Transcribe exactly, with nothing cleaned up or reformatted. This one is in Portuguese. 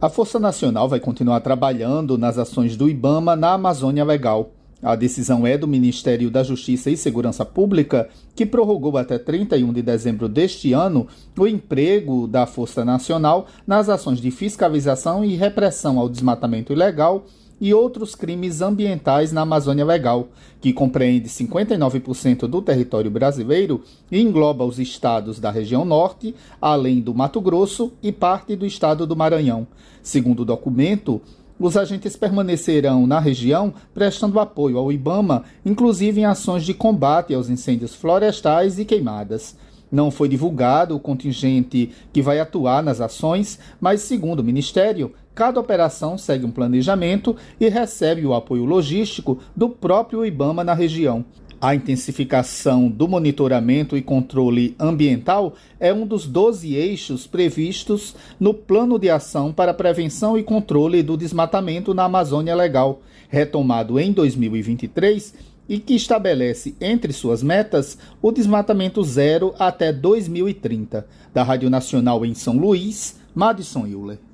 A Força Nacional vai continuar trabalhando nas ações do IBAMA na Amazônia Legal. A decisão é do Ministério da Justiça e Segurança Pública, que prorrogou até trinta e um de dezembro deste ano o emprego da Força Nacional nas ações de fiscalização e repressão ao desmatamento ilegal e outros crimes ambientais na Amazônia Legal, que compreende cinquenta e nove por cento do território brasileiro e engloba os estados da região norte, além do Mato Grosso e parte do estado do Maranhão. Segundo o documento, os agentes permanecerão na região prestando apoio ao IBAMA, inclusive em ações de combate aos incêndios florestais e queimadas. Não foi divulgado o contingente que vai atuar nas ações, mas, segundo o Ministério, cada operação segue um planejamento e recebe o apoio logístico do próprio IBAMA na região. A intensificação do monitoramento e controle ambiental é um dos doze eixos previstos no Plano de Ação para a Prevenção e Controle do Desmatamento na Amazônia Legal, retomado em dois mil e vinte e três, e que estabelece entre suas metas o desmatamento zero até dois mil e trinta. Da Rádio Nacional em São Luís, Madison Euler.